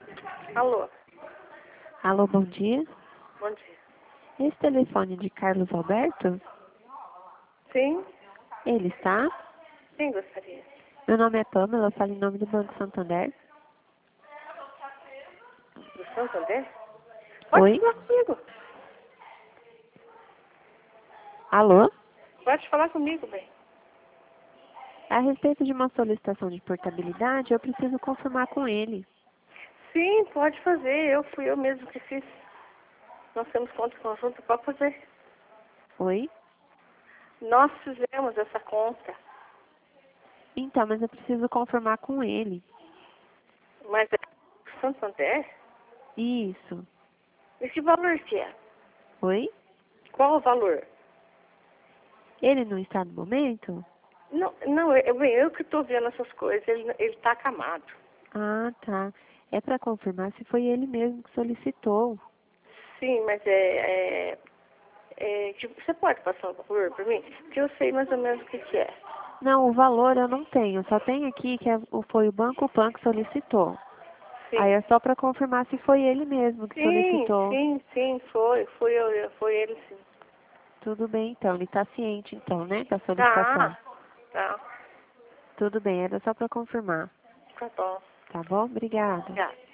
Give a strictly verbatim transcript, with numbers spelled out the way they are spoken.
Alô, Alô, bom dia. bom dia. Esse telefone de Carlos Alberto, Sim, ele está? sim, gostaria. Meu nome é Pamela, eu falo em nome do Banco Santander. Do Santander? Pode Oi? falar comigo. Alô? Pode falar comigo, bem. A respeito de uma solicitação de portabilidade, eu preciso confirmar com ele. Sim, pode fazer. Eu fui eu mesmo que fiz. Nós temos conta conjunta, pode fazer. Oi? Nós fizemos essa conta, Então, mas eu preciso confirmar com ele. mas é do Santander? Isso. E que valor que é? Oi? Qual o valor? Ele não está no momento? Não, não eu, bem, eu que estou vendo essas coisas. Ele ele está acamado. Ah, tá. É para confirmar se foi ele mesmo que solicitou. Sim, mas é, é, é tipo, você pode passar o valor para mim? Porque eu sei mais ou menos o que, que é. Não, o valor eu não tenho. Só tem aqui que é- o- foi o Banco Pan que solicitou. Aí Sim. é só para confirmar se foi ele mesmo que Sim, solicitou. sim, sim, foi. Foi, eu, foi ele, sim. Tudo bem, então. Ele está ciente, então, né, da solicitação. Tá, tá, Tudo bem, era só para confirmar. tá bom. Tá bom? Obrigada. Já.